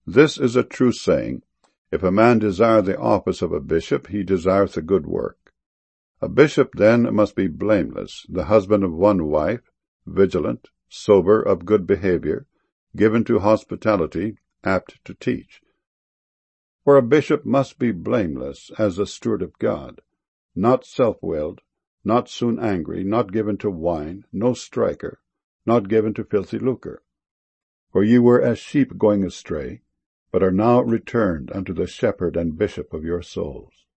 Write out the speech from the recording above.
This is a true saying, if a man desire the office of a bishop, he desireth a good work. A bishop then must be blameless, the husband of one wife, vigilant, sober, of good behavior, given to hospitality, apt to teach. For a bishop must be blameless as a steward of God, not self-willed, not soon angry, not given to wine, no striker, not given to filthy lucre. For ye were as sheep going astray, but are now returned unto the shepherd and bishop of your souls.